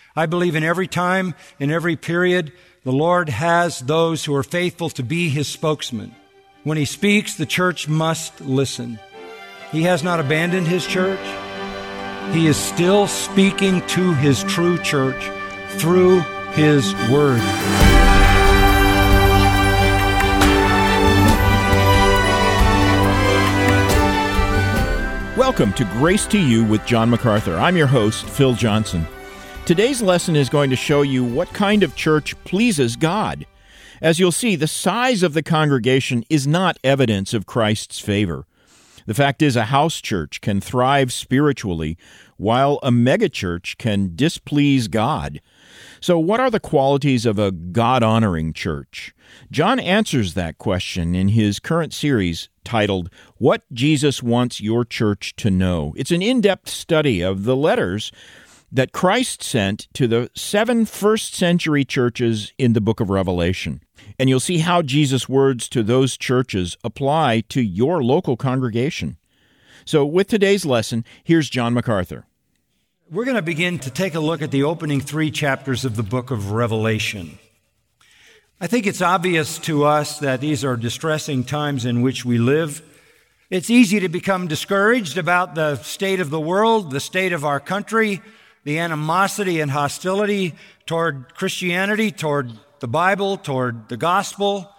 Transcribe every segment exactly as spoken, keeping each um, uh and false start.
I believe in every time, in every period, the Lord has those who are faithful to be His spokesman. When He speaks, the church must listen. He has not abandoned His church. He is still speaking to His true church through His Word. Welcome to Grace to You with John MacArthur. I'm your host, Phil Johnson. Today's lesson is going to show you what kind of church pleases God. As you'll see, the size of the congregation is not evidence of Christ's favor. The fact is, a house church can thrive spiritually, while a megachurch can displease God. So what are the qualities of a God-honoring church? John answers that question in his current series titled, What Jesus Wants Your Church to Know. It's an in-depth study of the letters that Christ sent to the seven first-century churches in the book of Revelation. And you'll see how Jesus' words to those churches apply to your local congregation. So with today's lesson, here's John MacArthur. We're going to begin to take a look at the opening three chapters of the book of Revelation. I think it's obvious to us that these are distressing times in which we live. It's easy to become discouraged about the state of the world, the state of our country, the animosity and hostility toward Christianity, toward the Bible, toward the gospel.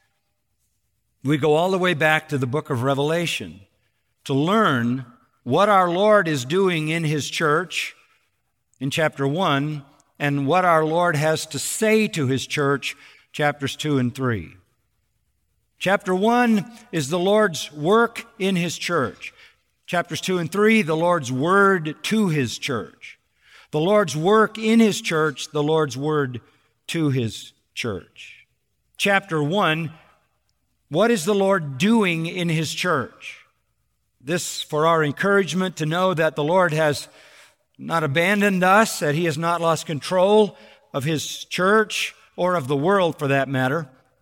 We go all the way back to the book of Revelation to learn what our Lord is doing in His church in chapter one, and what our Lord has to say to His church, chapters two and three. Chapter one is the Lord's work in His church. Chapters two and three, the Lord's word to His church. The Lord's work in His church, the Lord's word to His church. Chapter one, what is the Lord doing in His church? This for our encouragement to know that the Lord has not abandoned us, that He has not lost control of His church or of the world for that matter.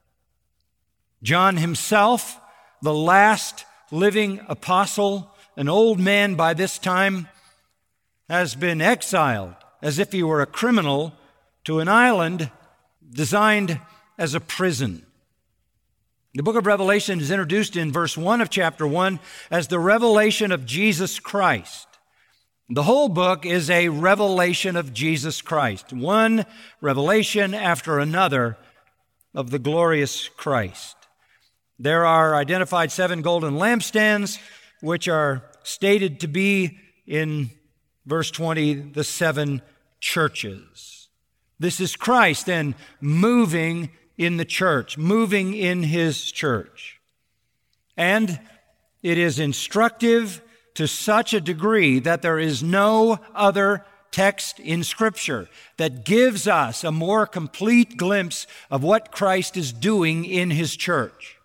John himself, the last living apostle, an old man by this time, has been exiled as if he were a criminal to an island designed as a prison. The book of Revelation is introduced in verse one of chapter one as the revelation of Jesus Christ. The whole book is a revelation of Jesus Christ, one revelation after another of the glorious Christ. There are identified seven golden lampstands, which are stated to be in verse twenty, the seven churches. This is Christ then moving in the church, moving in His church. And it is instructive to such a degree that there is no other text in Scripture that gives us a more complete glimpse of what Christ is doing in His church.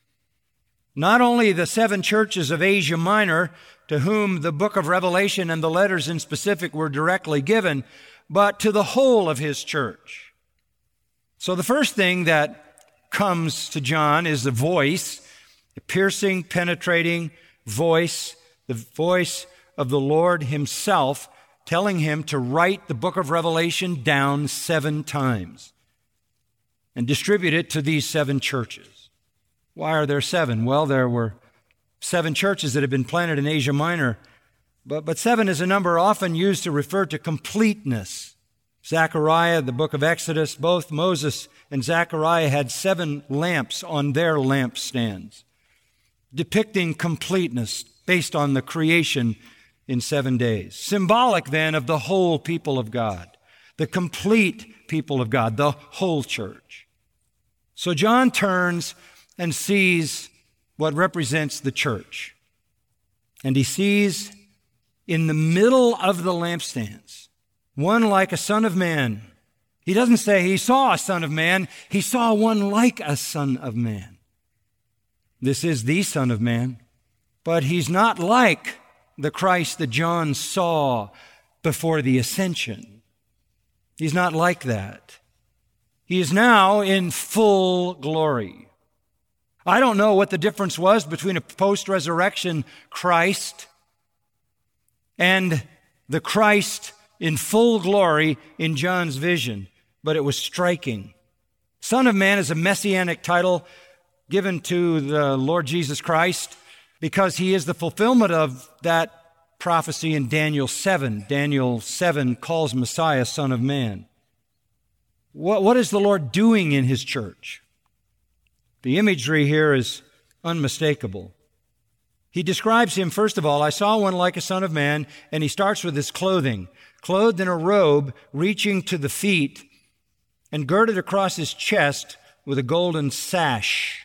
Not only the seven churches of Asia Minor, to whom the book of Revelation and the letters in specific were directly given, but to the whole of His church. So the first thing that comes to John is the voice, the piercing, penetrating voice, the voice of the Lord Himself telling him to write the book of Revelation down seven times and distribute it to these seven churches. Why are there seven? Well, there were seven churches that had been planted in Asia Minor, but, but seven is a number often used to refer to completeness. Zechariah, the book of Exodus, both Moses and Zechariah had seven lamps on their lampstands, depicting completeness based on the creation in seven days. Symbolic then of the whole people of God, the complete people of God, the whole church. So John turns and sees what represents the church. And he sees in the middle of the lampstands one like a son of man. He doesn't say he saw a son of man. He saw one like a son of man. This is the Son of Man. But he's not like the Christ that John saw before the ascension. He's not like that. He is now in full glory. I don't know what the difference was between a post-resurrection Christ and the Christ in full glory in John's vision, but it was striking. Son of Man is a messianic title given to the Lord Jesus Christ because he is the fulfillment of that prophecy in Daniel seven. Daniel seven calls Messiah Son of Man. What, what is the Lord doing in his church? The imagery here is unmistakable. He describes him, first of all, I saw one like a son of man, and he starts with his clothing, clothed in a robe reaching to the feet and girded across his chest with a golden sash.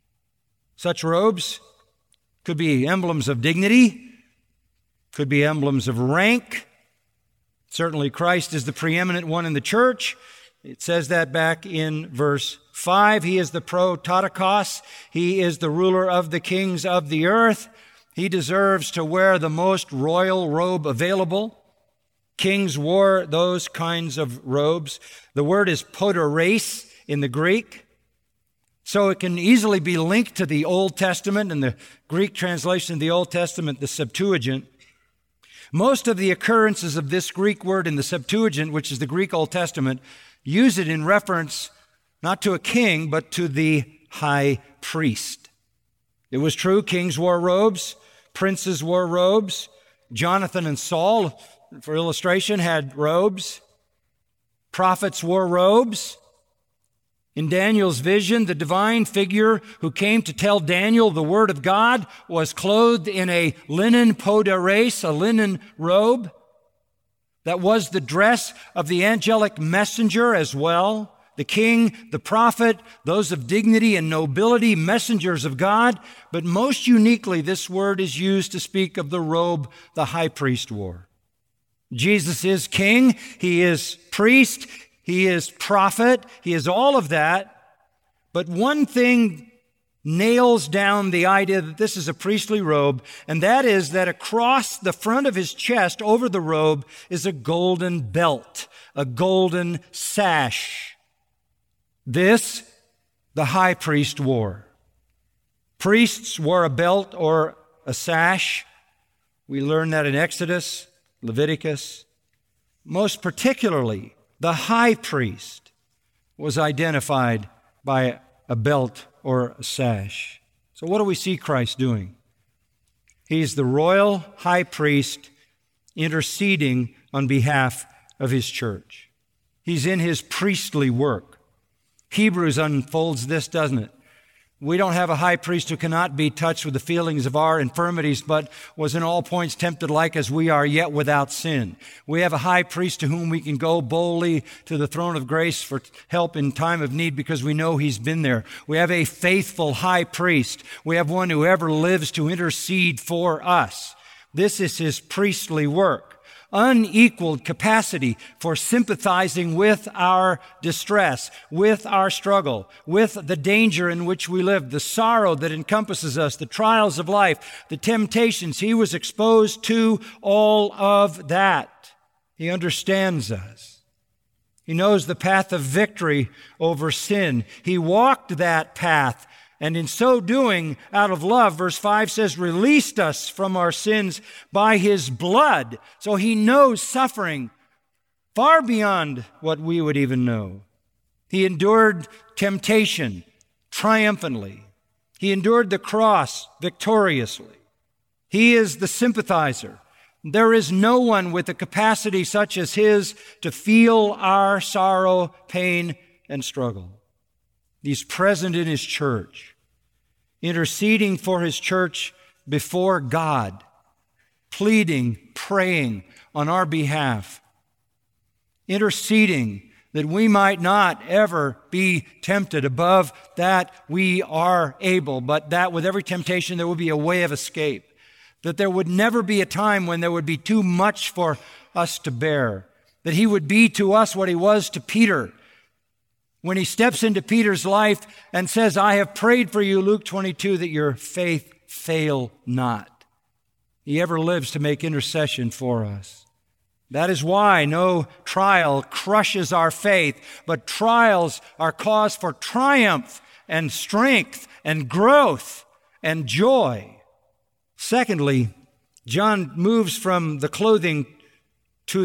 Such robes could be emblems of dignity, could be emblems of rank. Certainly Christ is the preeminent one in the church. It says that back in verse five. He is the prototokos. He is the ruler of the kings of the earth. He deserves to wear the most royal robe available. Kings wore those kinds of robes. The word is podoreis in the Greek. So it can easily be linked to the Old Testament and the Greek translation of the Old Testament, the Septuagint. Most of the occurrences of this Greek word in the Septuagint, which is the Greek Old Testament, use it in reference not to a king, but to the high priest. It was true, kings wore robes, princes wore robes. Jonathan and Saul, for illustration, had robes. Prophets wore robes. In Daniel's vision, the divine figure who came to tell Daniel the word of God was clothed in a linen podoreis, a linen robe. That was the dress of the angelic messenger as well. The king, the prophet, those of dignity and nobility, messengers of God. But most uniquely, this word is used to speak of the robe the high priest wore. Jesus is king. He is priest. He is prophet. He is all of that. But one thing nails down the idea that this is a priestly robe, and that is that across the front of his chest, over the robe, is a golden belt, a golden sash. This, the high priest wore. Priests wore a belt or a sash. We learn that in Exodus, Leviticus. Most particularly, the high priest was identified by a belt or a sash. So what do we see Christ doing? He's the royal high priest interceding on behalf of his church. He's in his priestly work. Hebrews unfolds this, doesn't it? We don't have a high priest who cannot be touched with the feelings of our infirmities, but was in all points tempted like as we are, yet without sin. We have a high priest to whom we can go boldly to the throne of grace for help in time of need because we know he's been there. We have a faithful high priest. We have one who ever lives to intercede for us. This is his priestly work. Unequaled capacity for sympathizing with our distress, with our struggle, with the danger in which we live, the sorrow that encompasses us, the trials of life, the temptations. He was exposed to all of that. He understands us. He knows the path of victory over sin. He walked that path. And in so doing, out of love, verse five says, released us from our sins by his blood. So he knows suffering far beyond what we would even know. He endured temptation triumphantly. He endured the cross victoriously. He is the sympathizer. There is no one with a capacity such as his to feel our sorrow, pain, and struggle. He's present in his church, interceding for his church before God, pleading, praying on our behalf, interceding that we might not ever be tempted above that we are able, but that with every temptation there would be a way of escape, that there would never be a time when there would be too much for us to bear, that he would be to us what he was to Peter, when he steps into Peter's life and says, I have prayed for you, Luke twenty-two, that your faith fail not. He ever lives to make intercession for us. That is why no trial crushes our faith, but trials are cause for triumph and strength and growth and joy. Secondly, John moves from the clothing to the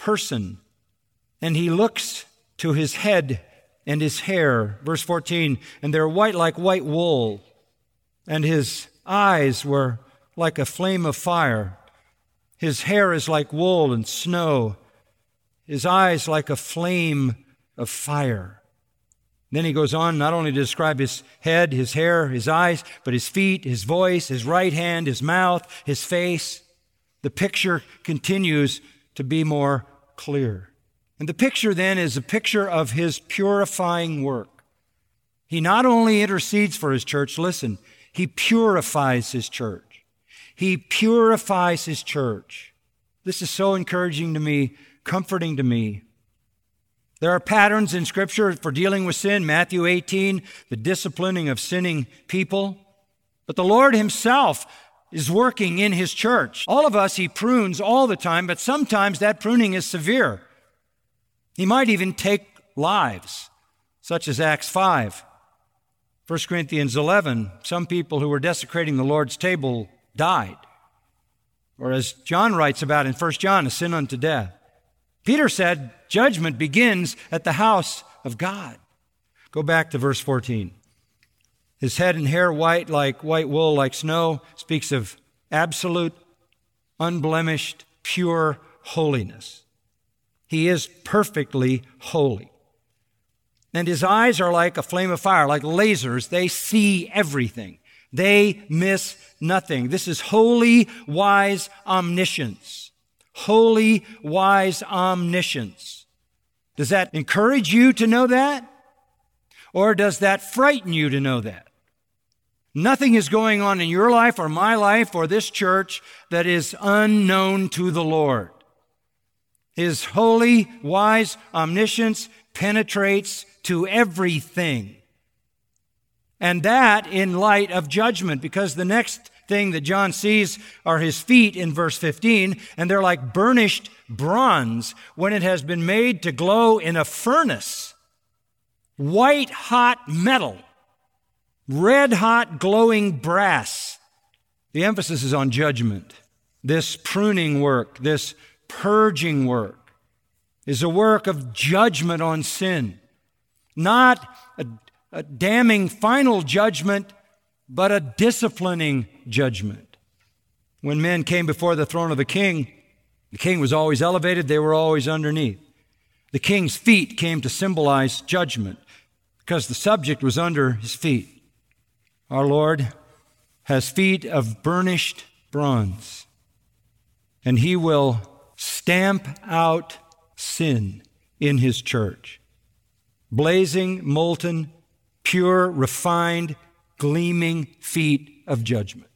person. And he looks to his head and his hair. Verse fourteen, and they're white like white wool, and his eyes were like a flame of fire. His hair is like wool and snow, his eyes like a flame of fire. Then he goes on not only to describe his head, his hair, his eyes, but his feet, his voice, his right hand, his mouth, his face. The picture continues to be more clear. And the picture then is a picture of his purifying work. He not only intercedes for his church, listen, he purifies his church. He purifies his church. This is so encouraging to me, comforting to me. There are patterns in Scripture for dealing with sin. Matthew eighteen, the disciplining of sinning people. But the Lord himself is working in his church. All of us, he prunes all the time, but sometimes that pruning is severe. He might even take lives, such as Acts five. First Corinthians eleven, some people who were desecrating the Lord's table died. Or as John writes about in First John, a sin unto death. Peter said, judgment begins at the house of God. Go back to verse fourteen. His head and hair white like white wool, like snow, speaks of absolute, unblemished, pure holiness. He is perfectly holy. And his eyes are like a flame of fire, like lasers. They see everything. They miss nothing. This is holy, wise omniscience. Holy, wise omniscience. Does that encourage you to know that? Or does that frighten you to know that? Nothing is going on in your life or my life or this church that is unknown to the Lord. His holy, wise omniscience penetrates to everything. And that in light of judgment, because the next thing that John sees are his feet in verse fifteen, and they're like burnished bronze when it has been made to glow in a furnace. White hot metal, red hot glowing brass. The emphasis is on judgment. This pruning work, this purging work, is a work of judgment on sin. Not a, a damning final judgment, but a disciplining judgment. When men came before the throne of the king, the king was always elevated, they were always underneath. The king's feet came to symbolize judgment because the subject was under his feet. Our Lord has feet of burnished bronze, and he will stamp out sin in his church. Blazing, molten, pure, refined, gleaming feet of judgment.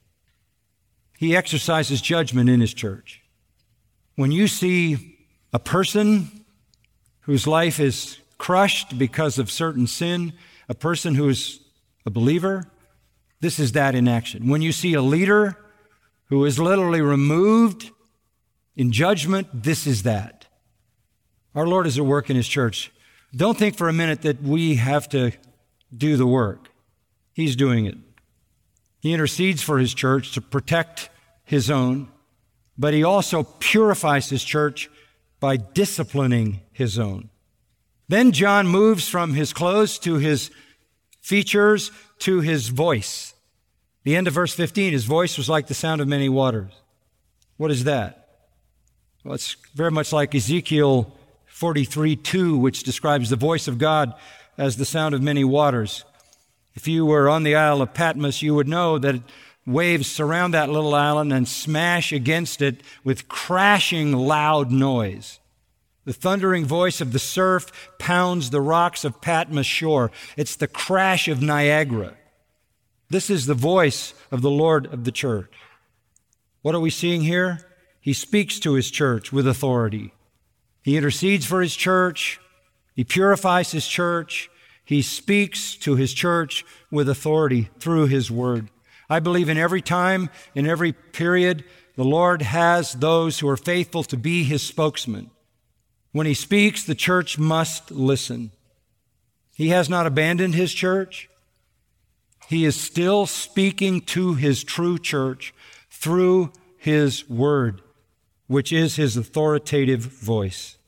He exercises judgment in his church. When you see a person whose life is crushed because of certain sin, a person who is a believer, this is that in action. When you see a leader who is literally removed in judgment, this is that. Our Lord is at work in his church. Don't think for a minute that we have to do the work. He's doing it. He intercedes for his church to protect his own, but he also purifies his church by disciplining his own. Then John moves from his clothes to his features to his voice. The end of verse fifteen, his voice was like the sound of many waters. What is that? Well, it's very much like Ezekiel forty-three two, which describes the voice of God as the sound of many waters. If you were on the Isle of Patmos, you would know that waves surround that little island and smash against it with crashing loud noise. The thundering voice of the surf pounds the rocks of Patmos shore. It's the crash of Niagara. This is the voice of the Lord of the church. What are we seeing here? He speaks to his church with authority. He intercedes for his church. He purifies his church. He speaks to his church with authority through his word. I believe in every time, in every period, the Lord has those who are faithful to be his spokesman. When he speaks, the church must listen. He has not abandoned his church. He is still speaking to his true church through his word, which is his authoritative voice.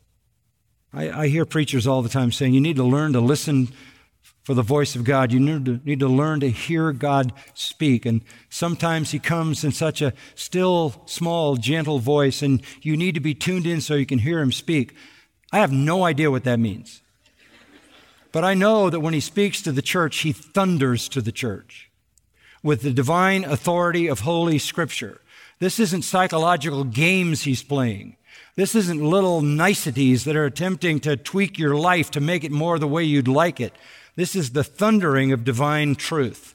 I, I hear preachers all the time saying you need to learn to listen for the voice of God. You need to, need to learn to hear God speak. And sometimes he comes in such a still, small, gentle voice, and you need to be tuned in so you can hear him speak. I have no idea what that means. But I know that when he speaks to the church, he thunders to the church with the divine authority of Holy Scripture. This isn't psychological games he's playing. This isn't little niceties that are attempting to tweak your life to make it more the way you'd like it. This is the thundering of divine truth.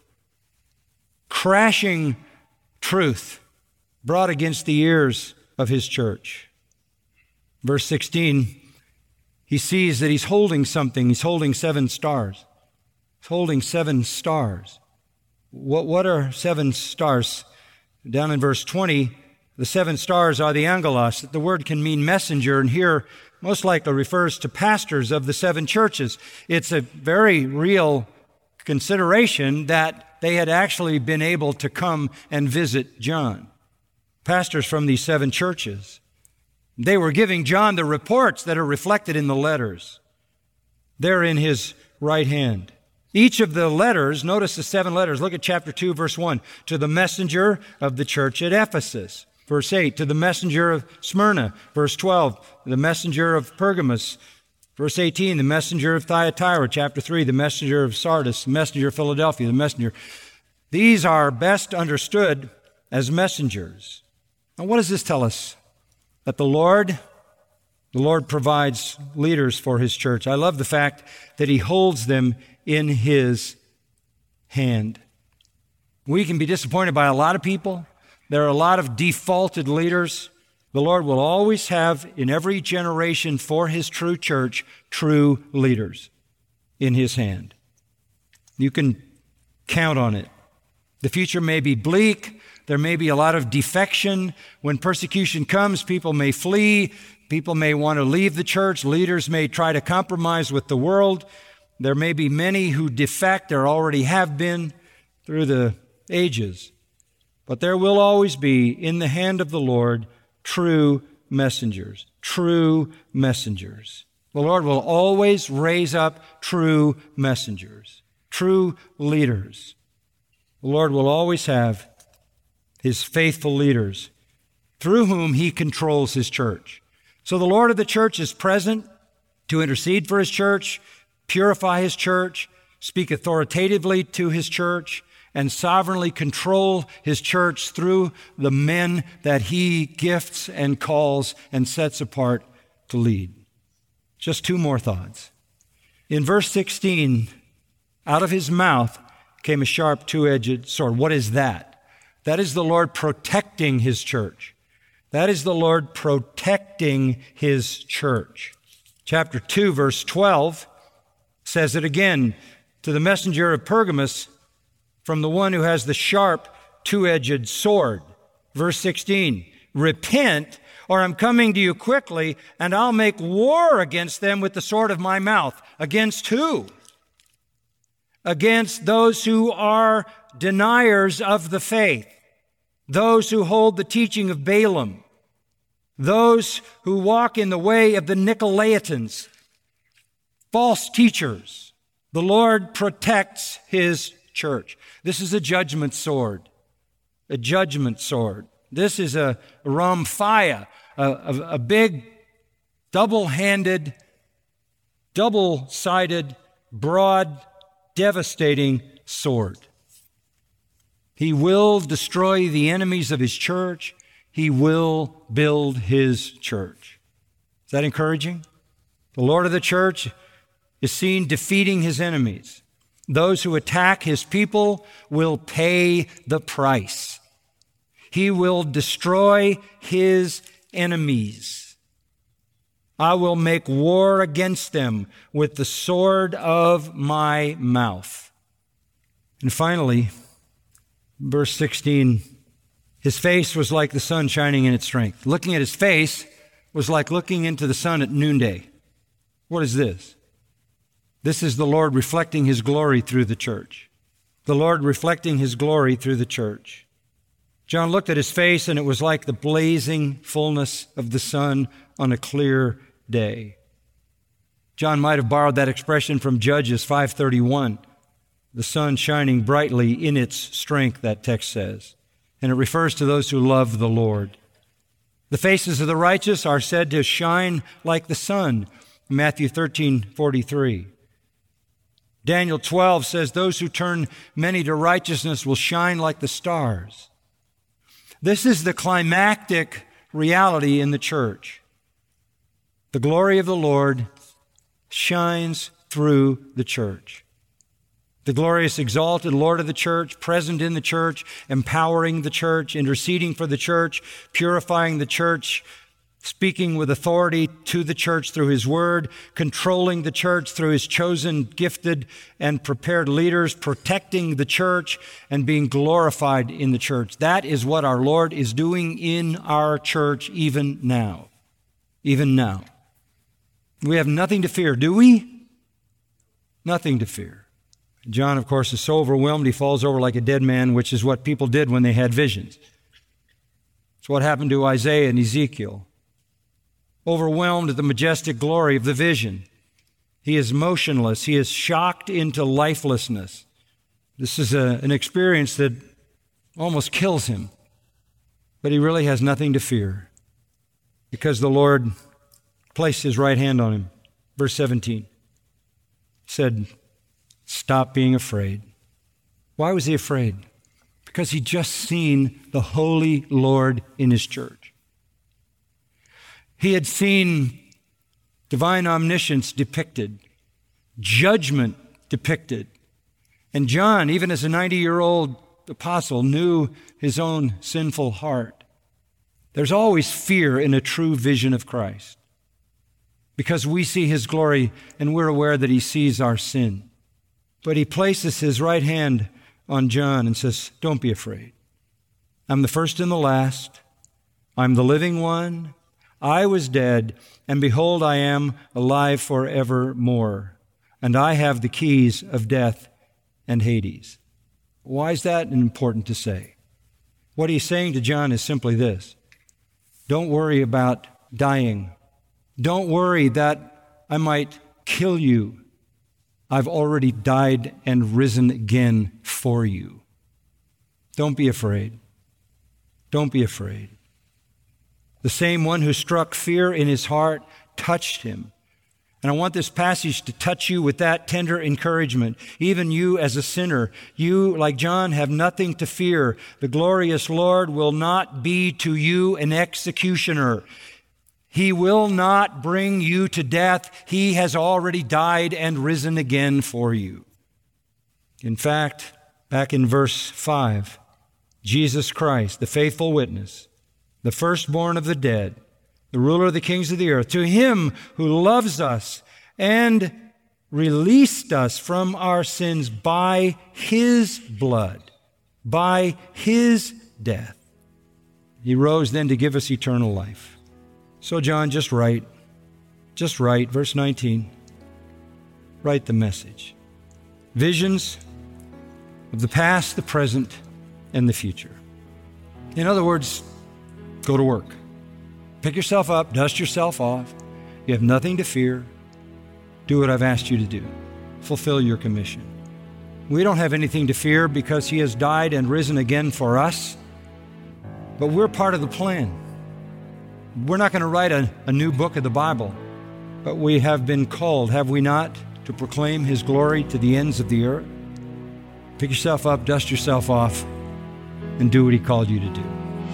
Crashing truth brought against the ears of his church. Verse sixteen, he sees that he's holding something. He's holding seven stars. He's holding seven stars. What, what are seven stars? Down in verse twenty, the seven stars are the angelos. The word can mean messenger, and here most likely refers to pastors of the seven churches. It's a very real consideration that they had actually been able to come and visit John. Pastors from these seven churches. They were giving John the reports that are reflected in the letters. They're in his right hand. Each of the letters, notice the seven letters. Look at chapter two, verse one. To the messenger of the church at Ephesus. Verse eight, to the messenger of Smyrna. Verse twelve, the messenger of Pergamos. Verse eighteen, the messenger of Thyatira. Chapter three, the messenger of Sardis. The messenger of Philadelphia. The messenger. These are best understood as messengers. Now, what does this tell us? That the Lord, the Lord provides leaders for his church. I love the fact that he holds them in his hand. We can be disappointed by a lot of people. There are a lot of defaulted leaders. The Lord will always have in every generation for his true church, true leaders in his hand. You can count on it. The future may be bleak. There may be a lot of defection. When persecution comes, people may flee. People may want to leave the church. Leaders may try to compromise with the world. There may be many who defect. There already have been through the ages. But there will always be, in the hand of the Lord, true messengers. True messengers. The Lord will always raise up true messengers. True leaders. The Lord will always have his faithful leaders through whom he controls his church. So the Lord of the church is present to intercede for his church, purify his church, speak authoritatively to his church, and sovereignly control his church through the men that he gifts and calls and sets apart to lead. Just two more thoughts. In verse sixteen, out of his mouth came a sharp two-edged sword. What is that? That is the Lord protecting his church. That is the Lord protecting his church. Chapter two, verse twelve says it again, to the messenger of Pergamos, from the one who has the sharp two-edged sword. Verse sixteen, repent, or I'm coming to you quickly, and I'll make war against them with the sword of my mouth. Against who? Against those who are deniers of the faith. Those who hold the teaching of Balaam, those who walk in the way of the Nicolaitans, false teachers. The Lord protects his church. This is a judgment sword, a judgment sword. This is a ramphia, a, a, a big, double-handed, double-sided, broad, devastating sword. He will destroy the enemies of his church. He will build his church. Is that encouraging? The Lord of the church is seen defeating his enemies. Those who attack his people will pay the price. He will destroy his enemies. I will make war against them with the sword of my mouth. And finally, verse sixteen, his face was like the sun shining in its strength. Looking at his face was like looking into the sun at noonday. What is this? This is the Lord reflecting his glory through the church. The Lord reflecting his glory through the church. John looked at his face, and it was like the blazing fullness of the sun on a clear day. John might have borrowed that expression from Judges five thirty-one, the sun shining brightly in its strength, that text says. And it refers to those who love the Lord. The faces of the righteous are said to shine like the sun, Matthew thirteen forty-three. Daniel twelve says, those who turn many to righteousness will shine like the stars. This is the climactic reality in the church. The glory of the Lord shines through the church. The glorious, exalted Lord of the church, present in the church, empowering the church, interceding for the church, purifying the church, speaking with authority to the church through His Word, controlling the church through His chosen, gifted, and prepared leaders, protecting the church, and being glorified in the church. That is what our Lord is doing in our church even now. Even now. We have nothing to fear, do we? Nothing to fear. John, of course, is so overwhelmed he falls over like a dead man, which is what people did when they had visions. It's what happened to Isaiah and Ezekiel. Overwhelmed at the majestic glory of the vision. He is motionless. He is shocked into lifelessness. This is a, an experience that almost kills him. But he really has nothing to fear because the Lord placed His right hand on him. Verse seventeen said, stop being afraid. Why was he afraid? Because he'd just seen the holy Lord in His church. He had seen divine omniscience depicted, judgment depicted. And John, even as a ninety-year-old apostle, knew his own sinful heart. There's always fear in a true vision of Christ because we see His glory and we're aware that He sees our sin. But He places His right hand on John and says, don't be afraid. I'm the first and the last. I'm the living one. I was dead, and behold, I am alive forevermore, and I have the keys of death and Hades. Why is that important to say? What He's saying to John is simply this. Don't worry about dying. Don't worry that I might kill you. I've already died and risen again for you. Don't be afraid. Don't be afraid. The same one who struck fear in his heart touched him. And I want this passage to touch you with that tender encouragement. Even you as a sinner, you, like John, have nothing to fear. The glorious Lord will not be to you an executioner. He will not bring you to death. He has already died and risen again for you. In fact, back in verse five, Jesus Christ, the faithful witness, the firstborn of the dead, the ruler of the kings of the earth, to Him who loves us and released us from our sins by His blood, by His death. He rose then to give us eternal life. So John, just write, just write, verse nineteen, write the message. Visions of the past, the present, and the future. In other words, go to work. Pick yourself up, dust yourself off. You have nothing to fear. Do what I've asked you to do. Fulfill your commission. We don't have anything to fear because He has died and risen again for us, but we're part of the plan. We're not going to write a, a new book of the Bible, but we have been called, have we not, to proclaim His glory to the ends of the earth? Pick yourself up, dust yourself off, and do what He called you to do.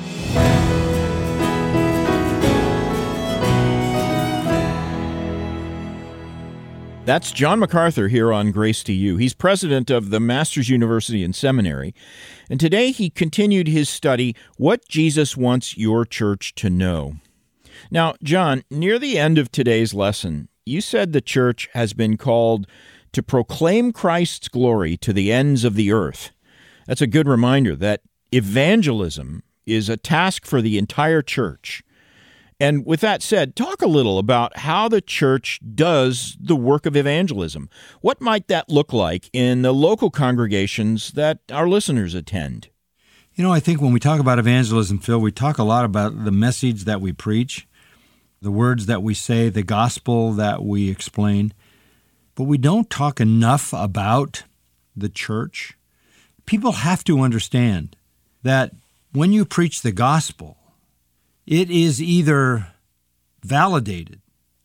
That's John MacArthur here on Grace to You. He's president of the Masters University and Seminary, and today he continued his study, What Jesus Wants Your Church to Know. Now, John, near the end of today's lesson, you said the church has been called to proclaim Christ's glory to the ends of the earth. That's a good reminder that evangelism is a task for the entire church. And with that said, talk a little about how the church does the work of evangelism. What might that look like in the local congregations that our listeners attend? You know, I think when we talk about evangelism, Phil, we talk a lot about the message that we preach. the words that we say, the gospel that we explain. But we don't talk enough about the church. People have to understand that when you preach the gospel, it is either validated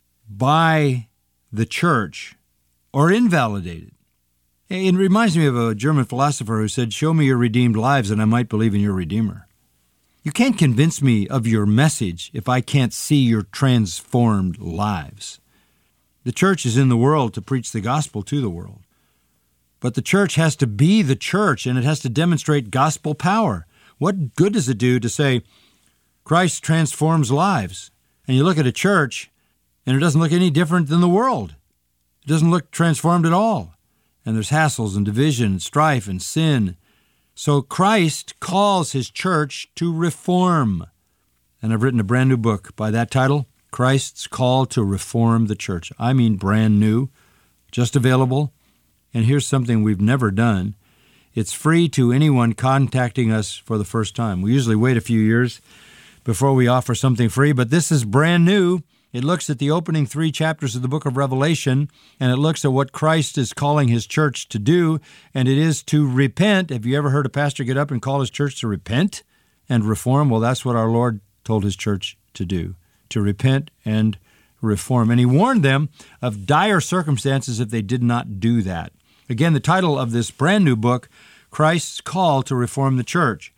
by the church or invalidated. It reminds me of a German philosopher who said, "Show me your redeemed lives and I might believe in your Redeemer." You can't convince me of your message if I can't see your transformed lives. The church is in the world to preach the gospel to the world. But the church has to be the church, and it has to demonstrate gospel power. What good does it do to say, Christ transforms lives, and you look at a church, and it doesn't look any different than the world? It doesn't look transformed at all. And there's hassles and division and strife and sin. So Christ calls his church to reform. And I've written a brand new book by that title, Christ's Call to Reform the Church. I mean brand new, just available. And here's something we've never done. It's free to anyone contacting us for the first time. We usually wait a few years before we offer something free, but this is brand new. It looks at the opening three chapters of the book of Revelation, and it looks at what Christ is calling his church to do, and it is to repent. Have you ever heard a pastor get up and call his church to repent and reform? Well, that's what our Lord told his church to do, to repent and reform. And he warned them of dire circumstances if they did not do that. Again, the title of this brand new book, Christ's Call to Reform the Church.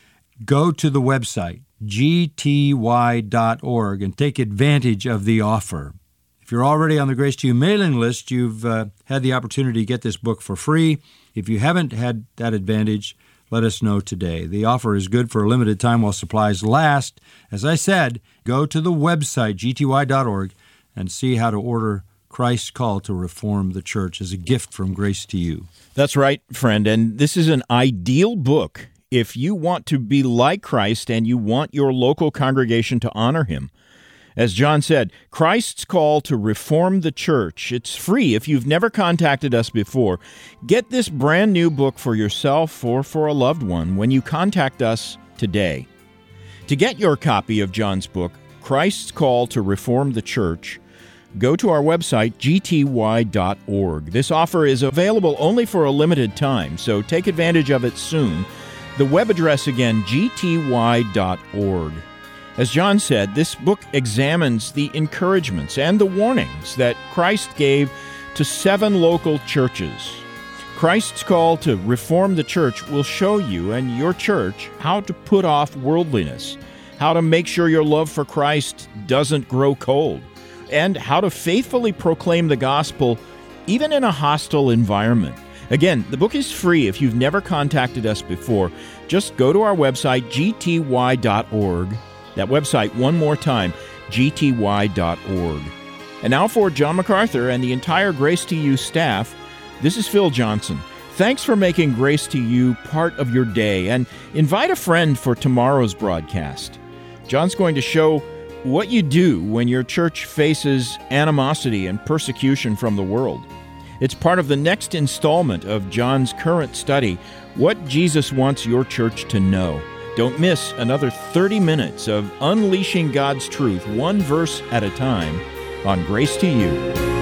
Go to the website, G T Y dot org, and take advantage of the offer. If you're already on the Grace to You mailing list, you've uh, had the opportunity to get this book for free. If you haven't had that advantage, let us know today. The offer is good for a limited time while supplies last. As I said, go to the website, G T Y dot org, and see how to order Christ's Call to Reform the Church as a gift from Grace to You. That's right, friend, and this is an ideal book if you want to be like Christ and you want your local congregation to honor him. As John said, Christ's Call to Reform the Church. It's free if you've never contacted us before. Get this brand new book for yourself or for a loved one when you contact us today. To get your copy of John's book, Christ's Call to Reform the Church, go to our website, G T Y dot org. This offer is available only for a limited time, so take advantage of it soon. The web address again, G T Y dot org. As John said, this book examines the encouragements and the warnings that Christ gave to seven local churches. Christ's Call to Reform the Church will show you and your church how to put off worldliness, how to make sure your love for Christ doesn't grow cold, and how to faithfully proclaim the gospel even in a hostile environment. Again, the book is free if you've never contacted us before. Just go to our website, G T Y dot org. That website, one more time, G T Y dot org. And now for John MacArthur and the entire Grace to You staff, this is Phil Johnson. Thanks for making Grace to You part of your day, and invite a friend for tomorrow's broadcast. John's going to show what you do when your church faces animosity and persecution from the world. It's part of the next installment of John's current study, What Jesus Wants Your Church to Know. Don't miss another thirty minutes of unleashing God's truth, one verse at a time, on Grace to You.